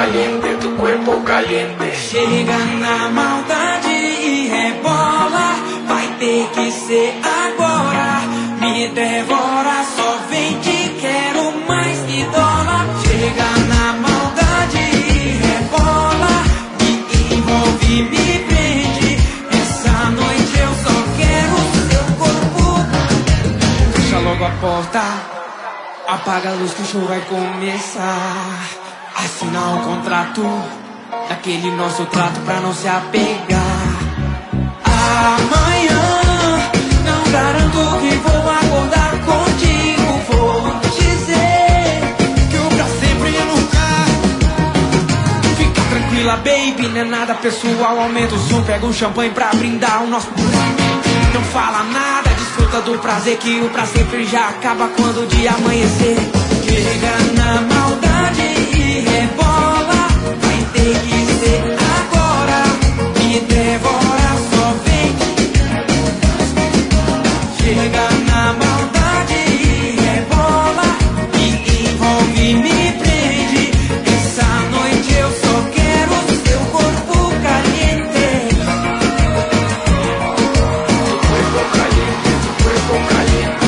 caliente, tu cuerpo caliente. Chega na maldade e rebola, vai ter que ser agora. Me devora, só vem, te quero mais que dólar. Chega na maldade e rebola, me envolve, me prende. Essa noite eu só quero seu corpo. Fecha logo a porta, apaga a luz que o show vai começar. Assina o contrato daquele nosso trato pra não se apegar. Amanhã não garanto que vou acordar contigo. Vou dizer que o pra sempre nunca. Fica tranquila, baby, não é nada pessoal. Aumenta o som, pega um champanhe pra brindar o nosso. Não fala nada, desfruta do prazer, que o pra sempre já acaba quando o dia amanhecer. Chega na maldade e rebola, vai ter que ser agora. Me devora, só vem. Chega na maldade e rebola, me envolve, me prende. Essa noite eu só quero seu corpo caliente. Tu cuerpo caliente, tu cuerpo caliente.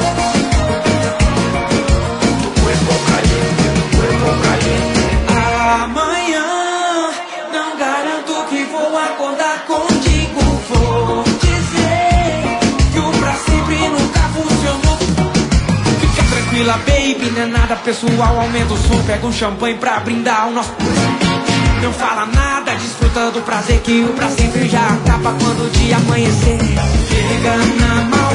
Tu cuerpo caliente, tu cuerpo caliente. Amanhã não garanto que vou acordar contigo. Vou dizer que o pra sempre nunca funcionou. Fica tranquila, baby, não é nada pessoal. Aumenta o som, pega um champanhe pra brindar o nosso. Não fala nada, desfruta do prazer, que o pra sempre já acaba quando o dia amanhecer. Chega na mão.